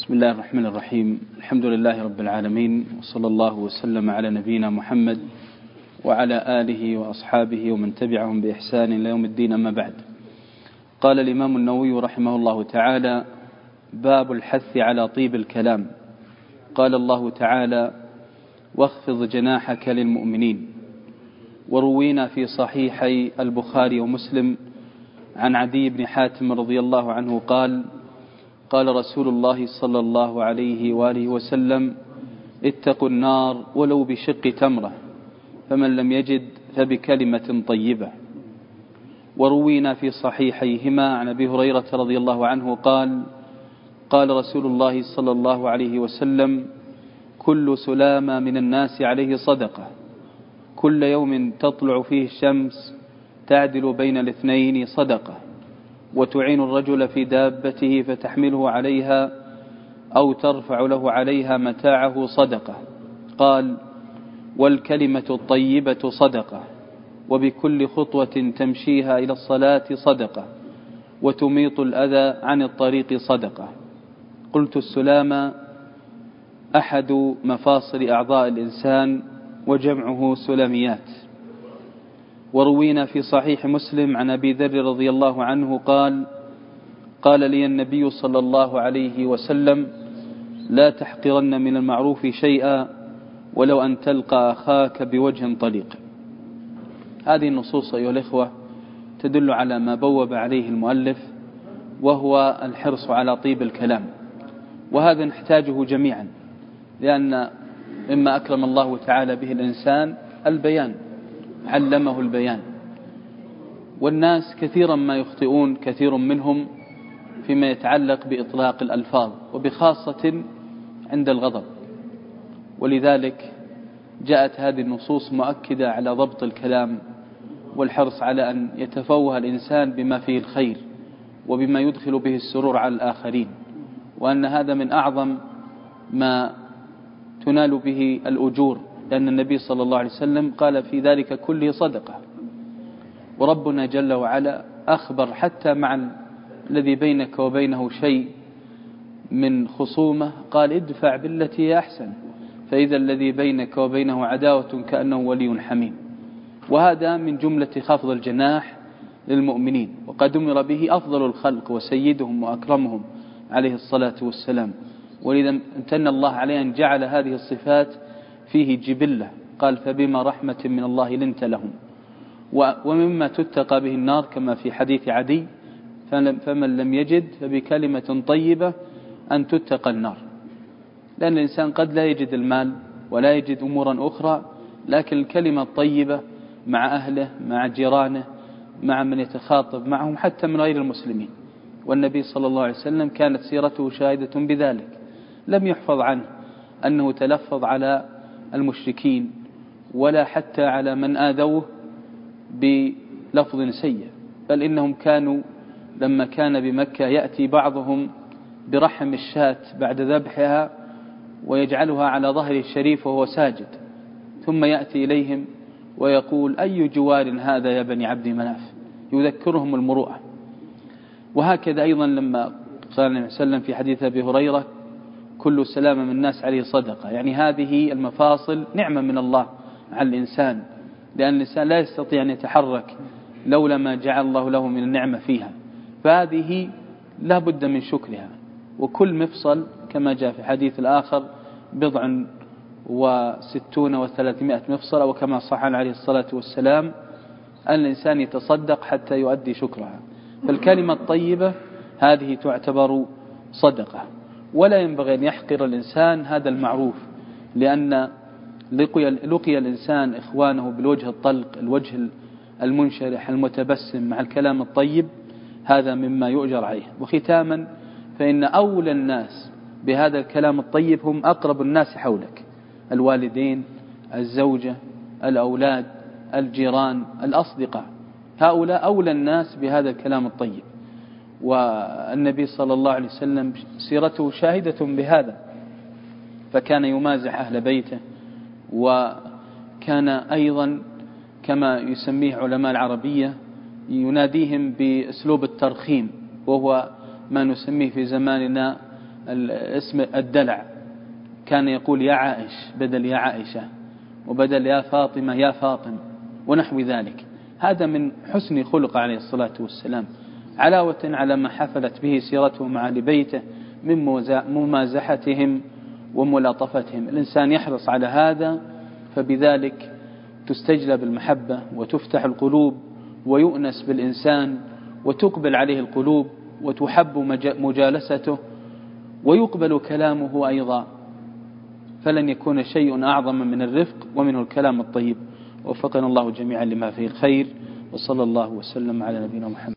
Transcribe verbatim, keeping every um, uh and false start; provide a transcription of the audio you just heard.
بسم الله الرحمن الرحيم. الحمد لله رب العالمين، وصلى الله وسلم على نبينا محمد وعلى آله وأصحابه ومن تبعهم بإحسان إلى يوم الدين. أما بعد، قال الإمام النووي رحمه الله تعالى: باب الحث على طيب الكلام. قال الله تعالى: واخفض جناحك للمؤمنين. وروينا في صحيحي البخاري ومسلم عن عدي بن حاتم رضي الله عنه قال: قال رسول الله صلى الله عليه وآله وسلم: اتقوا النار ولو بشق تمرة، فمن لم يجد فبكلمة طيبة. وروينا في صحيحيهما عن أبي هريرة رضي الله عنه قال: قال رسول الله صلى الله عليه وسلم: كل سلامة من الناس عليه صدقة، كل يوم تطلع فيه الشمس تعدل بين الاثنين صدقة، وتعين الرجل في دابته فتحمله عليها أو ترفع له عليها متاعه صدقة. قال: والكلمة الطيبة صدقة، وبكل خطوة تمشيها إلى الصلاة صدقة، وتميط الأذى عن الطريق صدقة. قلت: السلامة أحد مفاصل أعضاء الإنسان، وجمعه سلميات. وروينا في صحيح مسلم عن أبي ذر رضي الله عنه قال: قال لي النبي صلى الله عليه وسلم: لا تحقرن من المعروف شيئا ولو أن تلقى أخاك بوجه طليق. هذه النصوص أيها الإخوة تدل على ما بوب عليه المؤلف، وهو الحرص على طيب الكلام، وهذا نحتاجه جميعا، لأن مما أكرم الله تعالى به الإنسان البيان، علمه البيان. والناس كثيرا ما يخطئون كثير منهم فيما يتعلق بإطلاق الألفاظ، وبخاصة عند الغضب، ولذلك جاءت هذه النصوص مؤكدة على ضبط الكلام والحرص على أن يتفوه الإنسان بما فيه الخير وبما يدخل به السرور على الآخرين، وأن هذا من أعظم ما تنال به الأجور، لأن النبي صلى الله عليه وسلم قال في ذلك كله صدقة. وربنا جل وعلا أخبر حتى مع الذي بينك وبينه شيء من خصومة، قال: ادفع بالتي هي أحسن، فإذا الذي بينك وبينه عداوة كأنه ولي حميم. وهذا من جملة خفض الجناح للمؤمنين، وقد أمر به أفضل الخلق وسيدهم وأكرمهم عليه الصلاة والسلام. ولذا امتن الله عليه أن جعل هذه الصفات فيه جبلة، قال: فبما رحمة من الله لنت لهم. ومما تتقى به النار كما في حديث عدي: فمن لم يجد فبكلمة طيبة أن تتقى النار. لأن الإنسان قد لا يجد المال ولا يجد أمورا أخرى، لكن الكلمة الطيبة مع أهله، مع جيرانه، مع من يتخاطب معهم حتى من غير المسلمين. والنبي صلى الله عليه وسلم كانت سيرته شاهدة بذلك، لم يحفظ عنه أنه تلفظ على المشركين ولا حتى على من آذوه بلفظ سيء، بل إنهم كانوا لما كان بمكة يأتي بعضهم برحم الشاة بعد ذبحها ويجعلها على ظهر الشريف وهو ساجد، ثم يأتي إليهم ويقول: أي جوار هذا يا بني عبد مناف، يذكرهم المروءة. وهكذا أيضا لما قال النبي صلى الله عليه وسلم في حديث أبي هريرة: كل سلامة من الناس عليه صدقة. يعني هذه المفاصل نعمة من الله على الإنسان، لأن الإنسان لا يستطيع أن يتحرك لولا ما جعل الله له من النعمة فيها، فهذه لا بد من شكرها. وكل مفصل كما جاء في حديث الآخر بضع وستون وثلاثمائة مفصل، وكما صح عليه الصلاة والسلام أن الإنسان يتصدق حتى يؤدي شكرها. فالكلمة الطيبة هذه تعتبر صدقة، ولا ينبغي أن يحقر الإنسان هذا المعروف، لأن لقي الإنسان إخوانه بالوجه الطلق، الوجه المنشرح المتبسم مع الكلام الطيب، هذا مما يؤجر عليه. وختاما، فإن أولى الناس بهذا الكلام الطيب هم أقرب الناس حولك: الوالدين، الزوجة، الأولاد، الجيران، الأصدقاء، هؤلاء أولى الناس بهذا الكلام الطيب. والنبي صلى الله عليه وسلم سيرته شاهدة بهذا، فكان يمازح أهل بيته، وكان أيضا كما يسميه علماء العربية يناديهم بأسلوب الترخيم، وهو ما نسميه في زماننا اسم الدلع، كان يقول يا عائش بدل يا عائشة، وبدل يا فاطمة يا فاطم ونحو ذلك. هذا من حسن خلق عليه الصلاة والسلام، علاوة على ما حفلت به سيرته مع أهل بيته من ممازحتهم وملاطفتهم. الإنسان يحرص على هذا، فبذلك تستجلب المحبة وتفتح القلوب ويؤنس بالإنسان وتقبل عليه القلوب وتحب مجالسته ويقبل كلامه أيضا. فلن يكون شيء أعظم من الرفق ومنه الكلام الطيب. وفقنا الله جميعا لما فيه الخير، وصلى الله وسلم على نبينا محمد.